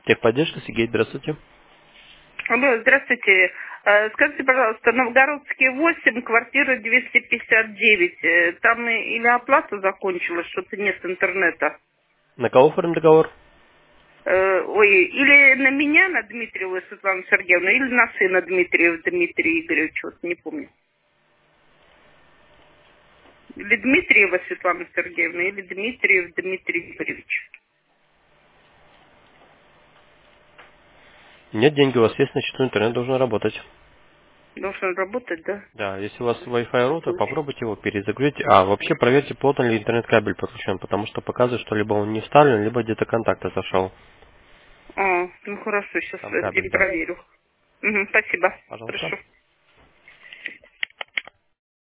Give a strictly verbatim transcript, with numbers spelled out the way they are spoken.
Техподдержка, Сергей, здравствуйте. Алло, здравствуйте. Э, Скажите, пожалуйста, Новгородский восемь, квартира двести пятьдесят девять. Э, Там и- или оплата закончилась, что-то нет интернета. На кого оформим договор? Э, Ой, или на меня, на Дмитриеву Светлану Сергеевну, или на сына Дмитриева Дмитрия Игоревича, вот не помню. Или Дмитриева Светлана Сергеевна, или Дмитриев Дмитрий Игоревич. Нет, деньги у вас есть, на счету, интернет должен работать. Должен работать, да? Да, если у вас Wi-Fi роутер, Слушай. попробуйте его перезагрузить. А вообще проверьте, плотно ли интернет-кабель подключен, потому что показывает, что либо он не вставлен, либо где-то контакт отошел. А, ну хорошо, сейчас Там кабель, да. проверю. Мгм, спасибо. Пожалуйста. Хорошо.